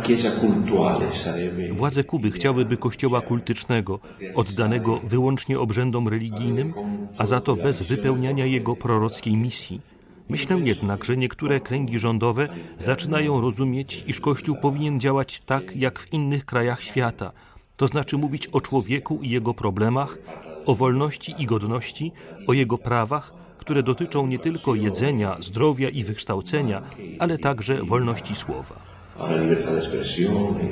Władze Kuby chciałyby kościoła kultycznego, oddanego wyłącznie obrzędom religijnym, a za to bez wypełniania jego prorockiej misji. Myślę jednak, że niektóre kręgi rządowe zaczynają rozumieć, iż Kościół powinien działać tak, jak w innych krajach świata, to znaczy mówić o człowieku i jego problemach, o wolności i godności, o jego prawach, które dotyczą nie tylko jedzenia, zdrowia i wykształcenia, ale także wolności słowa.